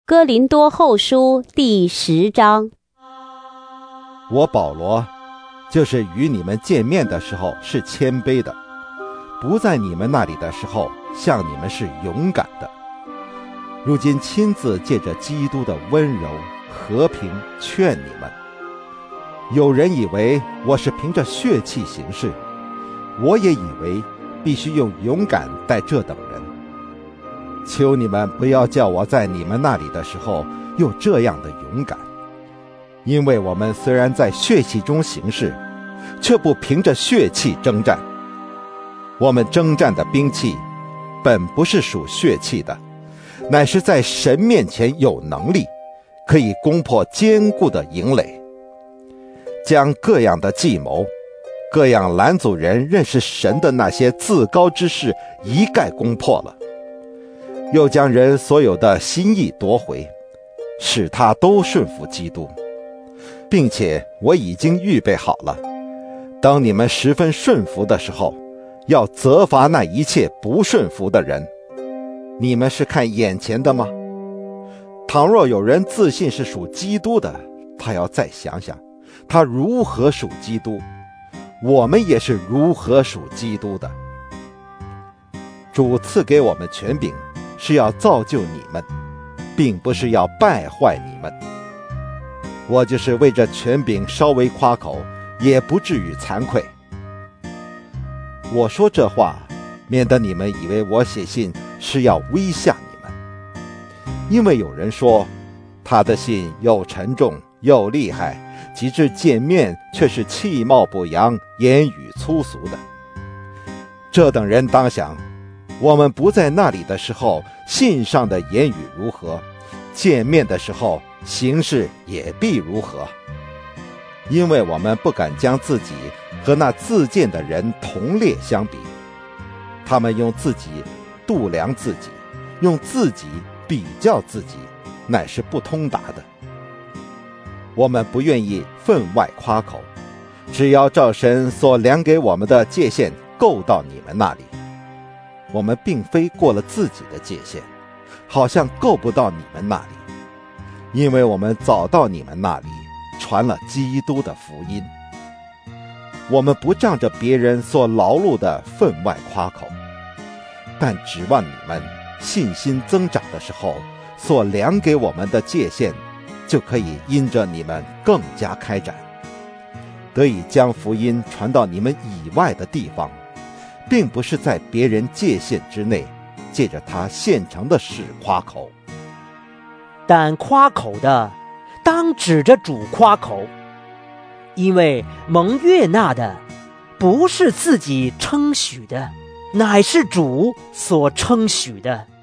哥林多后书第10章。 我保罗，就是与你们见面的时候是谦卑的，不在你们那里的时候向你们是勇敢的。如今亲自借着基督的温柔和平劝你们。有人以为我是凭着血气行事，我也以为必须用勇敢待这等人。求你们不要叫我在你们那里的时候有这样的勇敢，因为我们虽然在血气中行事，却不凭着血气征战。我们征战的兵器本不是属血气的，乃是在神面前有能力，可以攻破坚固的营垒，将各样的计谋，各样拦阻人认识神的那些自高之事一概攻破了，又将人所有的心意夺回，使他都顺服基督。并且我已经预备好了，当你们十分顺服的时候，要责罚那一切不顺服的人。你们是看眼前的吗？倘若有人自信是属基督的，他要再想想他如何属基督，我们也是如何属基督的。主赐给我们权柄，是要造就你们，并不是要败坏你们。我就是为这权柄稍微夸口，也不至于惭愧。我说这话，免得你们以为我写信是要威吓你们。因为有人说，他的信又沉重又厉害，及至见面却是气貌不扬，言语粗俗的。这等人当想，我们不在那里的时候，信上的言语如何，见面的时候行事也必如何。因为我们不敢将自己和那自荐的人同列相比，他们用自己度量自己，用自己比较自己，乃是不通达的。我们不愿意分外夸口，只要照神所量给我们的界限够到你们那里。我们并非过了自己的界限，好像够不到你们那里，因为我们早到你们那里传了基督的福音。我们不仗着别人所劳碌的分外夸口，但指望你们信心增长的时候，所量给我们的界限就可以因着你们更加开展，得以将福音传到你们以外的地方，并不是在别人界限之内，借着他现成的事夸口。 但夸口的，当指着主夸口，因为蒙悦纳的，不是自己称许的，乃是主所称许的。